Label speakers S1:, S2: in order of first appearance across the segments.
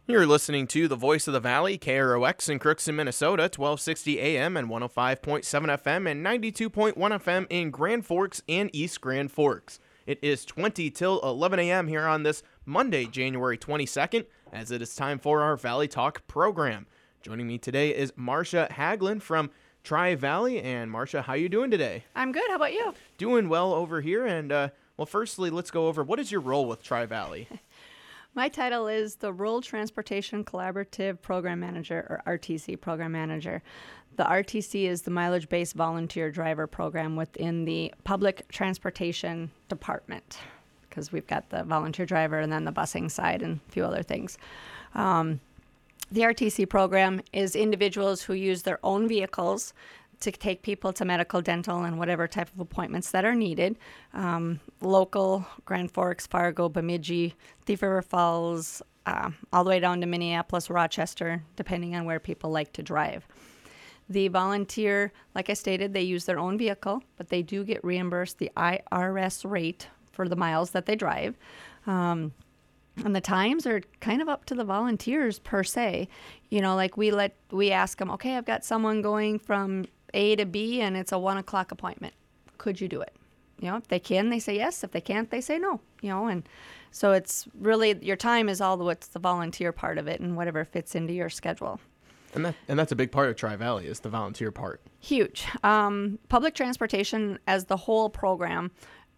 S1: You're listening to the Voice of the Valley, KROX in Crookston, Minnesota, 1260 AM and 105.7 FM and 92.1 FM in Grand Forks and East Grand Forks. It is 20 till 11 a.m. here on this Monday, January 22nd, as it is time for our Valley Talk program. Joining me today is Marcia Haglund from Tri-Valley. And Marcia, how you doing today?
S2: I'm good. How about you?
S1: Doing well over here. And, well, firstly, let's go over what is your role with Tri-Valley?
S2: My title is the Rural Transportation Collaborative Program Manager, or RTC Program Manager. The RTC is the Mileage-Based Volunteer Driver Program within the Public Transportation Department, because we've got the volunteer driver and then the busing side and a few other things. The RTC program is individuals who use their own vehicles to take people to medical, dental, and whatever type of appointments that are needed. Local, Grand Forks, Fargo, Bemidji, Thief River Falls, all the way down to Minneapolis, Rochester, depending on where people like to drive. The volunteer, like I stated, they use their own vehicle, but they do get reimbursed the IRS rate for the miles that they drive. And the times are kind of up to the volunteers per se. You know, like we ask them, okay, I've got someone going from A to B and it's a 1 o'clock appointment. Could you do it? You know, if they can, they say yes. If they can't, they say no. You know, and so it's really your time is all what's the volunteer part of it and whatever fits into your schedule.
S1: And that's a big part of Tri-Valley is the volunteer part.
S2: Huge. Public transportation as the whole program,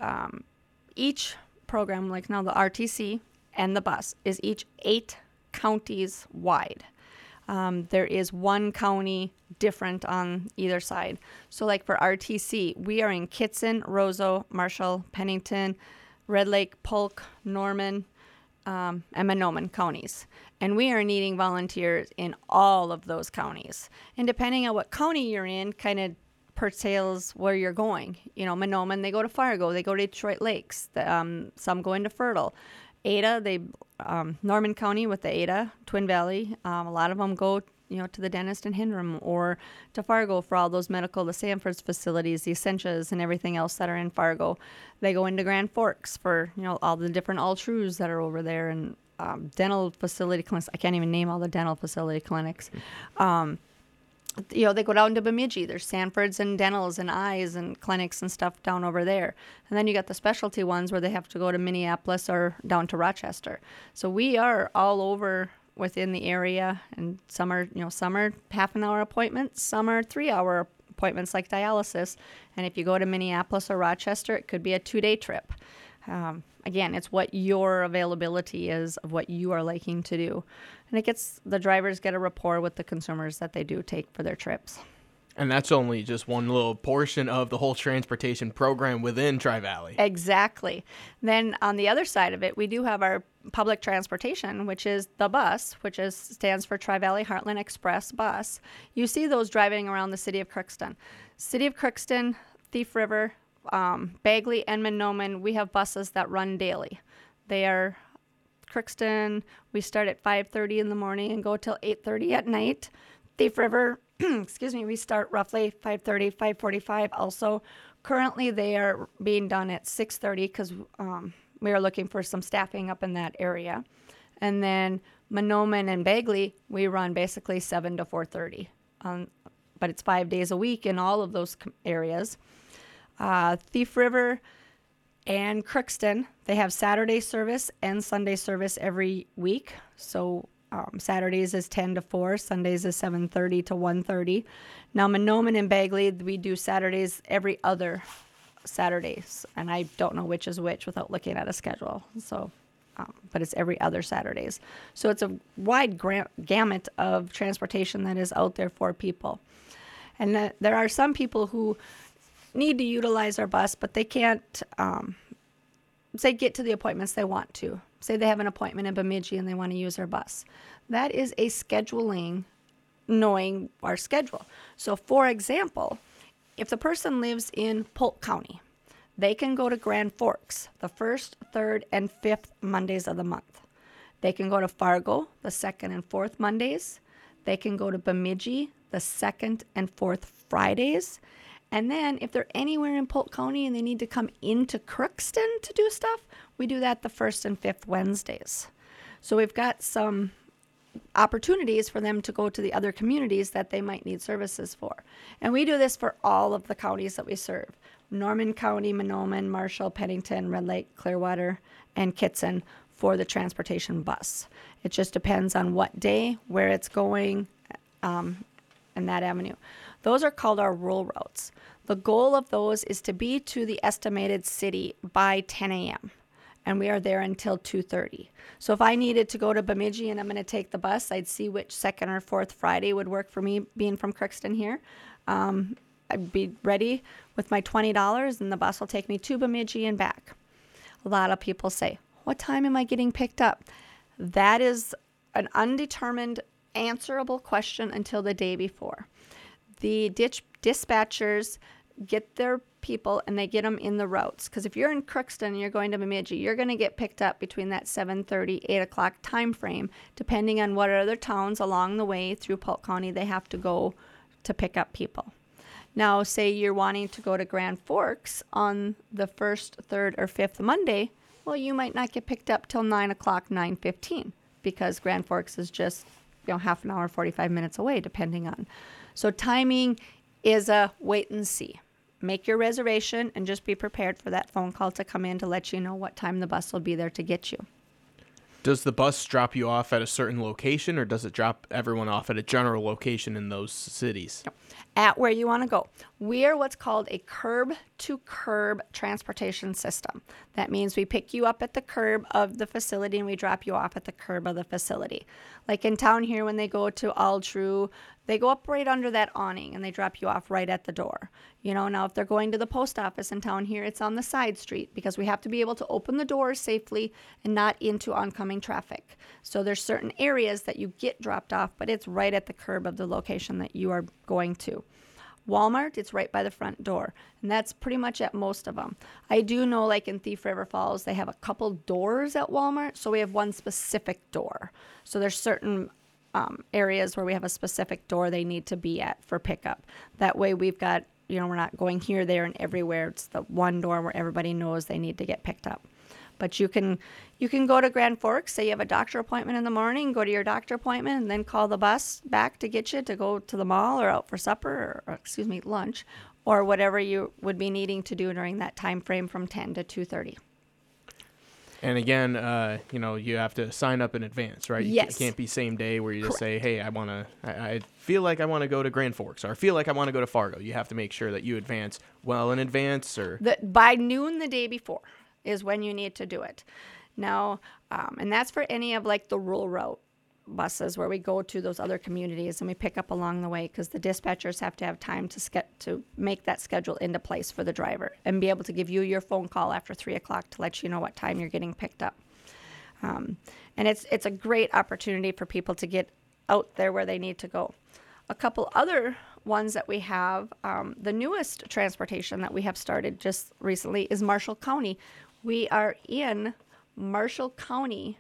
S2: each program, like now the RTC and the bus, is each 8 counties wide. There is one county different on either side. So like for RTC, we are in Kittson, Roseau, Marshall, Pennington, Red Lake, Polk, Norman, and Mahnomen counties. And we are needing volunteers in all of those counties. And depending on what county you're in, kind of pertains where you're going. You know, Mahnomen, they go to Fargo, they go to Detroit Lakes, some go into Fertile. Ada, Norman County with the Ada, Twin Valley, a lot of them go, you know, to the dentist in Hindram or to Fargo for all those medical, the Sanford's facilities, the Essentias and everything else that are in Fargo. They go into Grand Forks for, you know, all the different All-Trues that are over there and dental facility clinics. I can't even name all the dental facility clinics. You know, they go down to Bemidji. There's Sanford's and dentals and eyes and clinics and stuff down over there. And then you got the specialty ones where they have to go to Minneapolis or down to Rochester. So we are all over within the area, and some are half an hour appointments, some are 3-hour appointments like dialysis. And if you go to Minneapolis or Rochester, it could be a 2-day trip. Again, it's what your availability is of what you are liking to do. And the drivers get a rapport with the consumers that they do take for their trips.
S1: And that's only just one little portion of the whole transportation program within Tri-Valley.
S2: Exactly. Then on the other side of it, we do have our public transportation, which is the bus, stands for Tri-Valley Heartland Express Bus. You see those driving around the city of Crookston. City of Crookston, Thief River, Bagley, and Mahnomen, we have buses that run daily. They are Crookston, we start at 5:30 in the morning and go till 8:30 at night. Thief River, we start roughly 5:30, 5:45 also. Currently, they are being done at 6:30 because we are looking for some staffing up in that area. And then Mahnomen and Bagley, we run basically 7 to 4:30. But it's 5 days a week in all of those areas. Thief River and Crookston, they have Saturday service and Sunday service every week. So Saturdays is 10 to 4, Sundays is 7:30 to 1:30. Now Mahnomen and Bagley, we do Saturdays every other Saturdays, and I don't know which is which without looking at a schedule. So, but it's every other Saturdays. So it's a wide gamut of transportation that is out there for people. And there are some people who need to utilize our bus, but they can't, get to the appointments they want to. Say they have an appointment in Bemidji and they want to use our bus. That is a scheduling, knowing our schedule. So, for example, if the person lives in Polk County, they can go to Grand Forks the 1st, 3rd, and 5th Mondays of the month. They can go to Fargo the 2nd and 4th Mondays. They can go to Bemidji the 2nd and 4th Fridays. And then if they're anywhere in Polk County and they need to come into Crookston to do stuff, we do that the 1st and 5th Wednesdays. So we've got some opportunities for them to go to the other communities that they might need services for. And we do this for all of the counties that we serve. Norman County, Mahnomen, Marshall, Pennington, Red Lake, Clearwater, and Kitson for the transportation bus. It just depends on what day, where it's going, and that avenue. Those are called our rural routes. The goal of those is to be to the estimated city by 10 a.m. and we are there until 2:30. So if I needed to go to Bemidji and I'm going to take the bus, I'd see which second or fourth Friday would work for me, being from Crookston here. I'd be ready with my $20 and the bus will take me to Bemidji and back. A lot of people say, what time am I getting picked up? That is an undetermined answerable question until the day before. The dispatchers get their people and they get them in the routes. Because if you're in Crookston and you're going to Bemidji, you're going to get picked up between that 7:30, 8 o'clock time frame, depending on what other towns along the way through Polk County they have to go to pick up people. Now, say you're wanting to go to Grand Forks on the 1st, 3rd, or 5th Monday, well, you might not get picked up till 9 o'clock, 9:15, because Grand Forks is just half an hour, 45 minutes away, depending on. So timing is a wait and see. Make your reservation and just be prepared for that phone call to come in to let you know what time the bus will be there to get you.
S1: Does the bus drop you off at a certain location, or does it drop everyone off at a general location in those cities?
S2: At where you want to go. We are what's called a curb-to-curb transportation system. That means we pick you up at the curb of the facility and we drop you off at the curb of the facility. Like in town here, when they go to Altru, they go up right under that awning and they drop you off right at the door. Now if they're going to the post office in town here, it's on the side street because we have to be able to open the doors safely and not into oncoming traffic. So there's certain areas that you get dropped off, but it's right at the curb of the location that you are going to. Walmart, it's right by the front door, and that's pretty much at most of them. I do know, like in Thief River Falls, they have a couple doors at Walmart, so we have one specific door. So there's certain areas where we have a specific door they need to be at for pickup. That way we've got, we're not going here, there, and everywhere. It's the one door where everybody knows they need to get picked up. But you can go to Grand Forks, say you have a doctor appointment in the morning, go to your doctor appointment, and then call the bus back to get you to go to the mall or out for supper or lunch, or whatever you would be needing to do during that time frame from 10 to 2:30.
S1: And again, you have to sign up in advance, right?
S2: Yes.
S1: It can't be same day where you just
S2: Correct.
S1: say, hey, I feel like I want to go to Grand Forks, or I feel like I want to go to Fargo. You have to make sure that you advance well in advance, or
S2: by noon the day before is when you need to do it. Now, and that's for any of like the rural route buses where we go to those other communities and we pick up along the way, because the dispatchers have to have time to make that schedule into place for the driver and be able to give you your phone call after 3 o'clock to let you know what time you're getting picked up. And it's a great opportunity for people to get out there where they need to go. A couple other ones that we have, the newest transportation that we have started just recently is Marshall County. We are in Marshall County,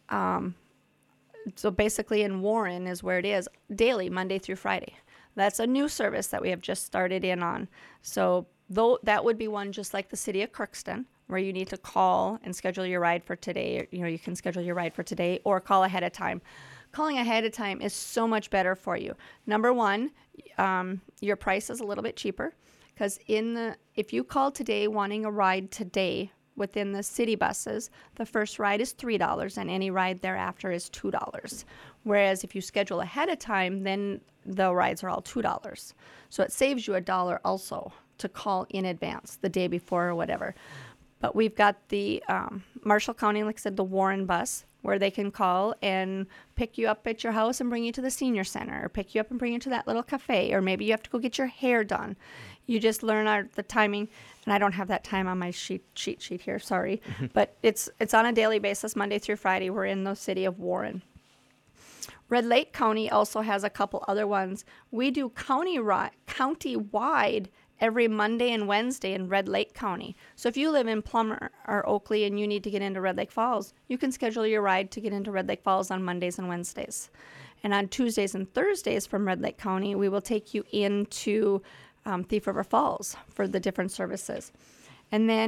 S2: so basically in Warren is where it is, daily, Monday through Friday. That's a new service that we have just started in on. So that would be one just like the city of Crookston, where you need to call and schedule your ride for today. You can schedule your ride for today or call ahead of time. Calling ahead of time is so much better for you. Number one, your price is a little bit cheaper, because if you call today wanting a ride today within the city buses, the first ride is $3 and any ride thereafter is $2. Whereas if you schedule ahead of time, then the rides are all $2. So it saves you $1 also to call in advance the day before or whatever. But we've got the Marshall County, like I said, the Warren bus, where they can call and pick you up at your house and bring you to the senior center, or pick you up and bring you to that little cafe, or maybe you have to go get your hair done. You just learn the timing, and I don't have that time on my cheat sheet here, sorry. But it's on a daily basis, Monday through Friday. We're in the city of Warren. Red Lake County also has a couple other ones. We do county-wide every Monday and Wednesday in Red Lake County. So if you live in Plummer or Oakley and you need to get into Red Lake Falls, you can schedule your ride to get into Red Lake Falls on Mondays and Wednesdays. And on Tuesdays and Thursdays from Red Lake County, we will take you into Thief River Falls for the different services. And then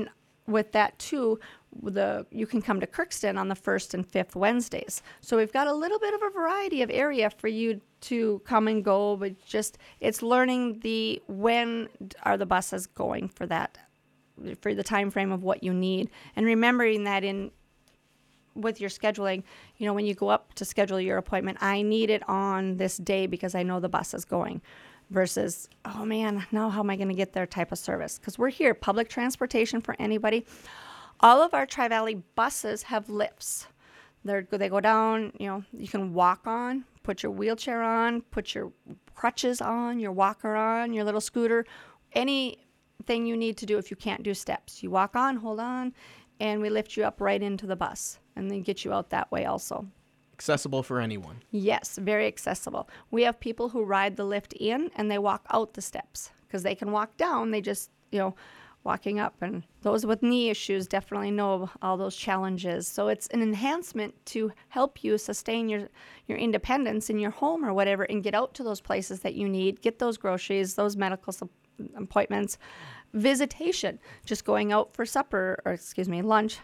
S2: with that too, you can come to Crookston on the 1st and 5th Wednesdays. So we've got a little bit of a variety of area for you to come and go, but it's learning when are the buses going for the time frame of what you need, and remembering that with your scheduling, when you go up to schedule your appointment, I need it on this day because I know the bus is going, versus, oh man, now how am I going to get there type of service? Because we're here, public transportation for anybody. All of our Tri-Valley buses have lifts. They go down, you can walk on, put your wheelchair on, put your crutches on, your walker on, your little scooter, anything you need to do if you can't do steps. You walk on, hold on, and we lift you up right into the bus and then get you out that way also.
S1: Accessible for anyone.
S2: Yes, very accessible. We have people who ride the lift in and they walk out the steps because they can walk down. They just, walking up, and those with knee issues definitely know all those challenges. So it's an enhancement to help you sustain your independence in your home or whatever, and get out to those places that you need, get those groceries, those medical appointments, visitation, just going out for supper, or lunch.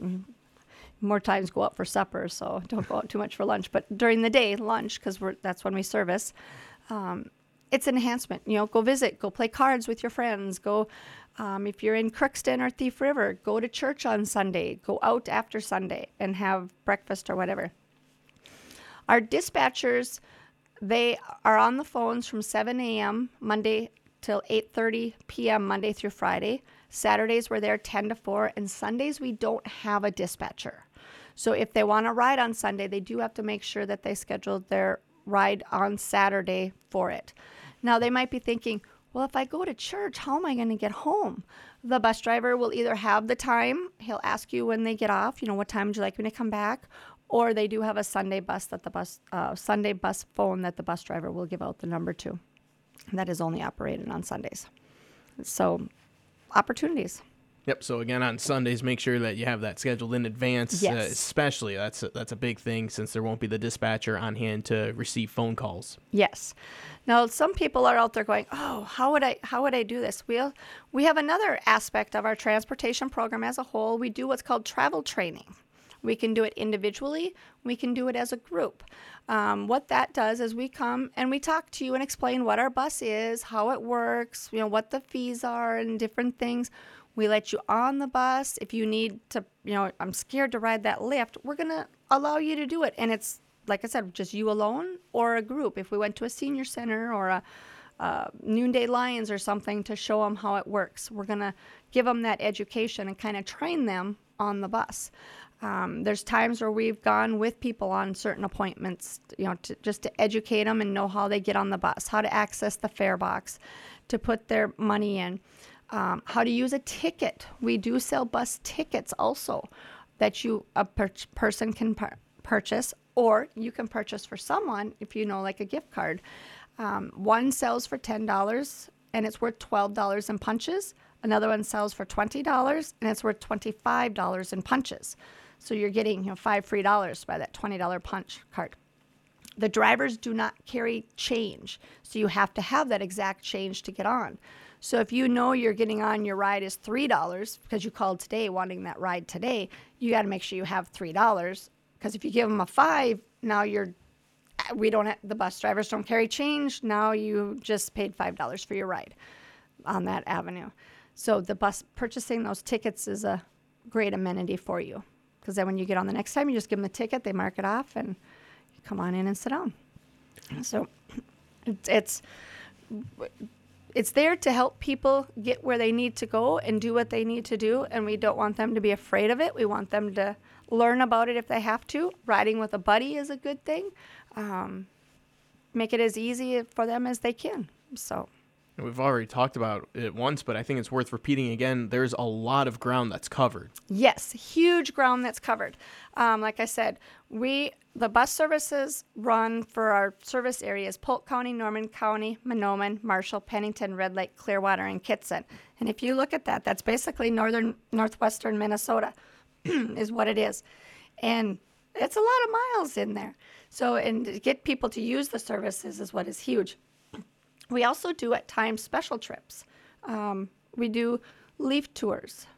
S2: More times go out for supper, so don't go out too much for lunch, but during the day, lunch, because that's when we service. It's an enhancement. Go visit, go play cards with your friends, go, if you're in Crookston or Thief River, go to church on Sunday, go out after Sunday and have breakfast or whatever. Our dispatchers, they are on the phones from 7 a.m. Monday till 8:30 p.m. Monday through Friday. Saturdays we're there 10 to 4, and Sundays we don't have a dispatcher. So if they want to ride on Sunday, they do have to make sure that they schedule their ride on Saturday for it. Now they might be thinking, well, if I go to church, how am I going to get home? The bus driver will either have the time, he'll ask you when they get off, what time would you like me to come back? Or they do have a Sunday bus Sunday bus phone that the bus driver will give out the number to. That is only operated on Sundays. So, opportunities.
S1: Yep. So again, on Sundays, make sure that you have that scheduled in advance.
S2: Yes.
S1: Especially that's a big thing, since there won't be the dispatcher on hand to receive phone calls.
S2: Yes. Now, some people are out there going, "Oh, how would I do this?" We have another aspect of our transportation program as a whole. We do what's called travel training. We can do it individually. We can do it as a group. What that does is we come and we talk to you and explain what our bus is, how it works, what the fees are and different things. We let you on the bus. If you need to, I'm scared to ride that lift, we're going to allow you to do it. And it's, like I said, just you alone or a group. If we went to a senior center or a Noonday Lions or something to show them how it works, we're going to give them that education and kind of train them on the bus. There's times where we've gone with people on certain appointments, just to educate them and know how they get on the bus, how to access the fare box, to put their money in, how to use a ticket. We do sell bus tickets also that a person can purchase, or you can purchase for someone if like a gift card. One sells for $10 and it's worth $12 in punches. Another one sells for $20 and it's worth $25 in punches. So you're getting $5 free by that $20 punch card. The drivers do not carry change, so you have to have that exact change to get on. So if you're getting on, your ride is $3 because you called today wanting that ride today, you got to make sure you have $3, because if you give them a $5, now the bus drivers don't carry change. Now you just paid $5 for your ride on that avenue. So the bus purchasing those tickets is a great amenity for you, because then when you get on the next time, you just give them the ticket, they mark it off, and you come on in and sit down. So it's there to help people get where they need to go and do what they need to do, and we don't want them to be afraid of it. We want them to learn about it if they have to. Riding with a buddy is a good thing. Make it as easy for them as they can. So.
S1: We've already talked about it once, but I think it's worth repeating again. There's a lot of ground that's covered.
S2: Yes, huge ground that's covered. Like I said, the bus services run for our service areas: Polk County, Norman County, Mahnomen, Marshall, Pennington, Red Lake, Clearwater, and Kitson. And if you look at that, that's basically northwestern Minnesota is what it is. And it's a lot of miles in there. So, and to get people to use the services is what is huge. We also do at times special trips. We do leaf tours.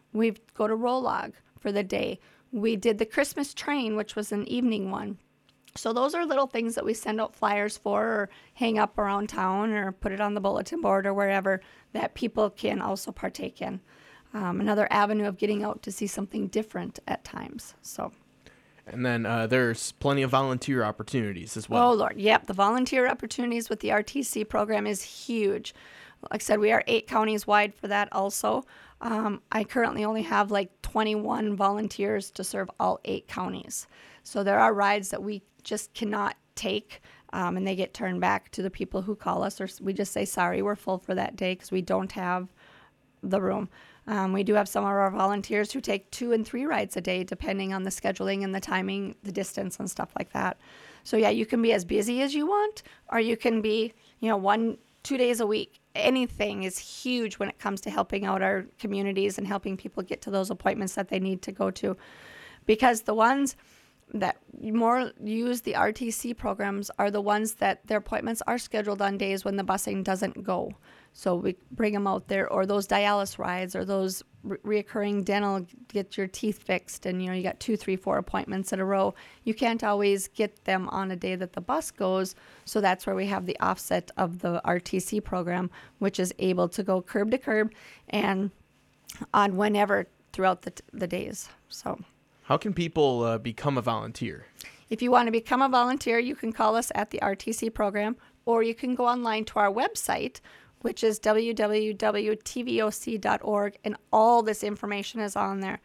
S2: We go to Rolog for the day. We did the Christmas train, which was an evening one. So those are little things that we send out flyers for or hang up around town or put it on the bulletin board or wherever that people can also partake in. Another avenue of getting out to see something different at times. So.
S1: And then there's plenty of volunteer opportunities as well.
S2: Oh, Lord. Yep. The volunteer opportunities with the RTC program is huge. Like I said, we are 8 counties wide for that also. I currently only have like 21 volunteers to serve all 8 counties. So there are rides that we just cannot take, and they get turned back to the people who call us, or we just say, sorry, we're full for that day because we don't have the room. We do have some of our volunteers who take 2 and 3 rides a day, depending on the scheduling and the timing, the distance and stuff like that. So yeah, you can be as busy as you want, or you can be, 1-2 days a week. Anything is huge when it comes to helping out our communities and helping people get to those appointments that they need to go to. Because the ones that more use the RTC programs are the ones that their appointments are scheduled on days when the busing doesn't go. So we bring them out there, or those dialysis rides, or those reoccurring dental, get your teeth fixed, and you got 2, 3, 4 appointments in a row. You can't always get them on a day that the bus goes, so that's where we have the offset of the RTC program, which is able to go curb to curb and on whenever throughout the days. So.
S1: How can people become a volunteer?
S2: If you want to become a volunteer, you can call us at the RTC program, or you can go online to our website, which is www.tvoc.org, and all this information is on there.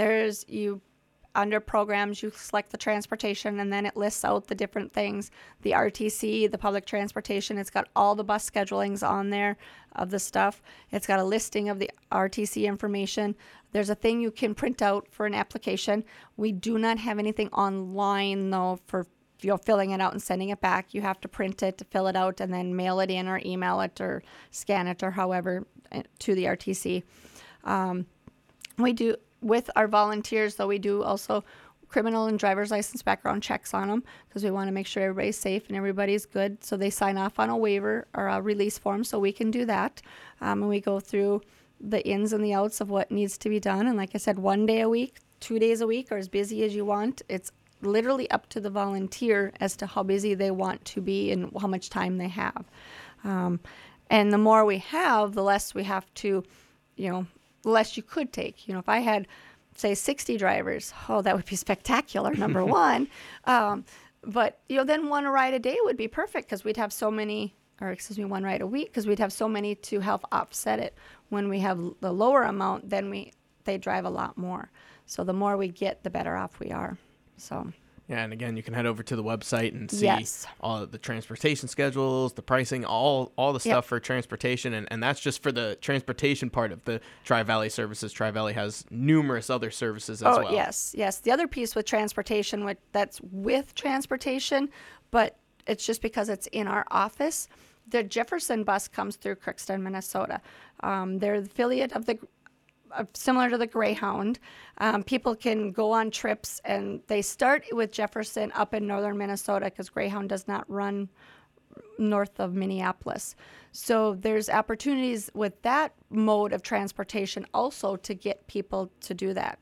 S2: Under programs, you select the transportation, and then it lists out the different things. The RTC, the public transportation, it's got all the bus schedulings on there of the stuff. It's got a listing of the RTC information. There's a thing you can print out for an application. We do not have anything online, though, for filling it out and sending it back. You have to print it, fill it out, and then mail it in or email it or scan it or however to the RTC. We do, with our volunteers, though, we do also criminal and driver's license background checks on them because we want to make sure everybody's safe and everybody's good. So they sign off on a waiver or a release form, so we can do that. And we go through the ins and the outs of what needs to be done. And like I said, 1 day a week, 2 days a week, or as busy as you want. It's literally up to the volunteer as to how busy they want to be and how much time they have. And the more we have, the less we have to, the less you could take. If I had, say, 60 drivers, that would be spectacular, number one. But, then 1 ride a day would be perfect because we'd have so many, 1 ride a week, because we'd have so many to help offset it. When we have the lower amount, then they drive a lot more. So the more we get, the better off we are. So.
S1: Yeah, and again, you can head over to the website and see
S2: Yes.
S1: all the transportation schedules, the pricing, all the stuff for transportation, and that's just for the transportation part of the Tri-Valley services. Tri-Valley has numerous other services as well.
S2: Oh, yes. The other piece with transportation, that's with transportation, but it's just because it's in our office. The Jefferson bus comes through Crookston, Minnesota. They're the affiliate of similar to the Greyhound. People can go on trips, and they start with Jefferson up in northern Minnesota because Greyhound does not run north of Minneapolis. So there's opportunities with that mode of transportation also to get people to do that.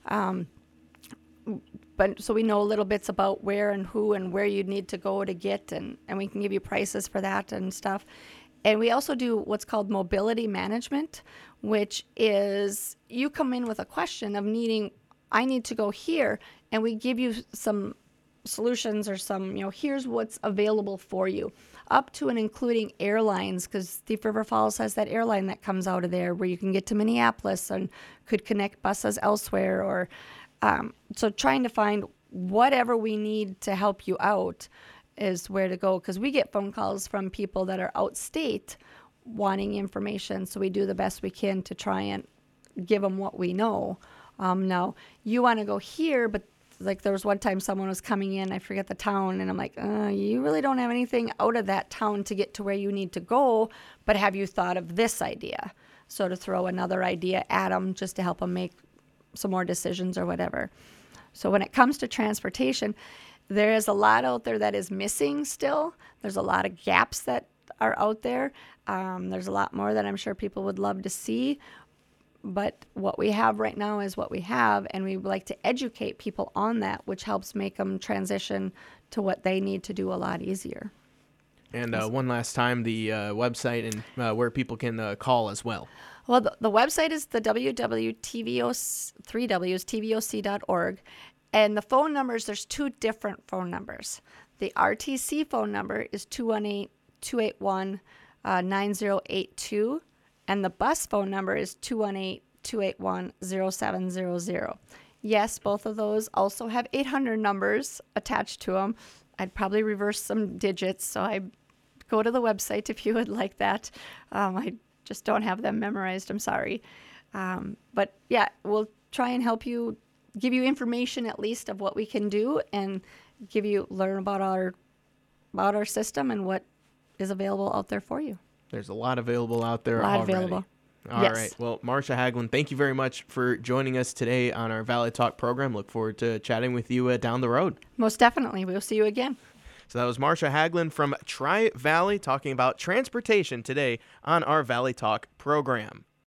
S2: But so we know little bits about where and who and where you'd need to go to get, and we can give you prices for that and stuff. And we also do what's called mobility management, which is you come in with a question of I need to go here, and we give you some solutions or some, here's what's available for you, up to and including airlines, because Thief River Falls has that airline that comes out of there where you can get to Minneapolis and could connect buses elsewhere, or so trying to find whatever we need to help you out is where to go, because we get phone calls from people that are outstate wanting information, so we do the best we can to try and give them what we know. Now, you want to go here, but like there was one time someone was coming in, I forget the town, and I'm like, you really don't have anything out of that town to get to where you need to go, but have you thought of this idea? So to throw another idea at them just to help them make some more decisions or whatever. So when it comes to transportation, there is a lot out there that is missing still. There's a lot of gaps that are out there. There's a lot more that I'm sure people would love to see. But what we have right now is what we have, and we like to educate people on that, which helps make them transition to what they need to do a lot easier.
S1: And one last time, the website and where people can call as well.
S2: Well, the website is the www.tvoc.org, and the phone numbers, there's two different phone numbers. The RTC phone number is 218-281-9082, and the bus phone number is 218-281-0700. Yes, both of those also have 800 numbers attached to them. I'd probably reverse some digits, so I go to the website if you would like that. I just don't have them memorized. I'm sorry. But yeah, we'll try and help you, give you information at least of what we can do, and learn about our system and what is available out there for you.
S1: There's a lot available out there
S2: A lot
S1: already.
S2: available.
S1: All
S2: Yes.
S1: right. Well, Marsha Haglund, thank you very much for joining us today on our Valley Talk program. Look forward to chatting with you down the road.
S2: Most definitely. We'll see you again.
S1: So that was Marsha Haglund from Tri-Valley talking about transportation today on our Valley Talk program.